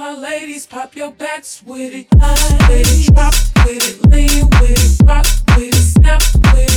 my ladies, pop your backs with it. With it, drop with it, lean with it, rock with it, snap with